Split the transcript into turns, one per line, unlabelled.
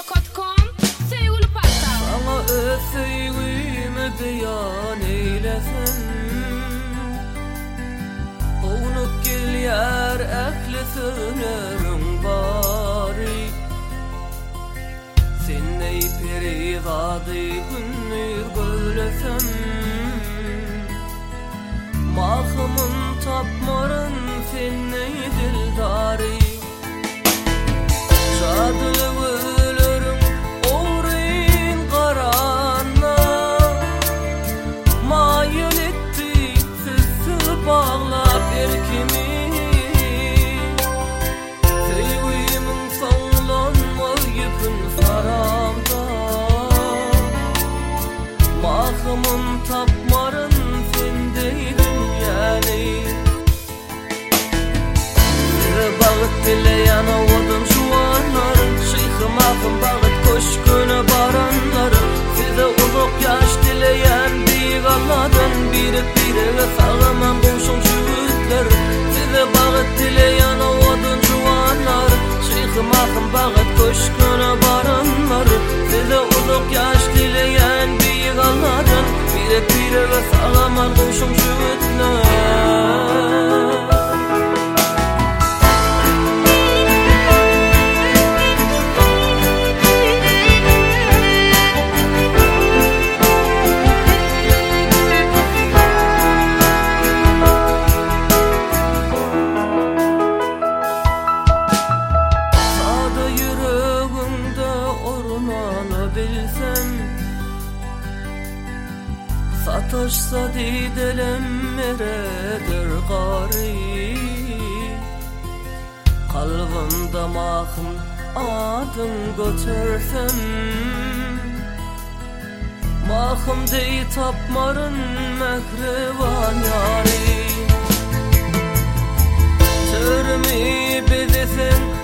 gmail.com Sevgili patam.
Sana öz sevgimi beyan eylesin. Oğunup gelýär ähli sözlerim bari. Senney perivady günnür gözlesem. Mahmın tapmarın senney dildari. Şadyly ölürüm oğryn qaranna. Mayıl etdi sizsiz bağlap erkimi. Sevgimin sağlanmaz yıpın saramda. Mahmın tapmarın sendeydim yani. Bağıt dileyen oğudun şuanların. Şeyhim ahım bağıt koşkunu baranların. Size uzak yaş dileyen bir Allah'dan birip birine sağlaman boşun çüğütler. Size bağıt dileyen oğudun şuanların. Şeyhim ahım bağıt koşkunu baranların. Size uzak yaş dileyen bir Allah'dan birip birine sağlaman boşun çüğütler. Sataşsa didelem meredir gari. Kalbimda mahım adın götürsem. Mahım dey tapmarın mehrivan yari. Türmi bezesen